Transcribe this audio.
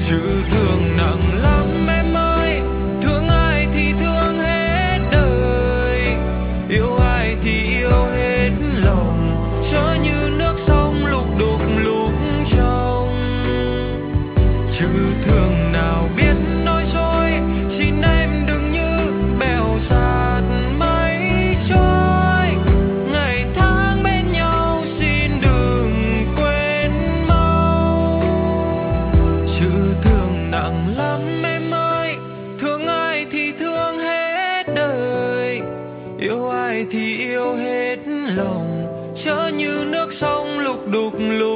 Sự thương nặng lắm em ơi, thương ai thì thương hết đời, yêu ai thì yêu hết lòng, chớ như nước sông lục đục lúc trong. Chữ thương nào biết nói dối, xin em đừng như bèo dạt mây trôi. Ngày tháng bên nhau xin đừng quên mau. Chữ thương nặng lắm em ơi, thương ai thì thương hết đời, yêu ai thì yêu hết lòng, chớ như nước sông lục đục lúc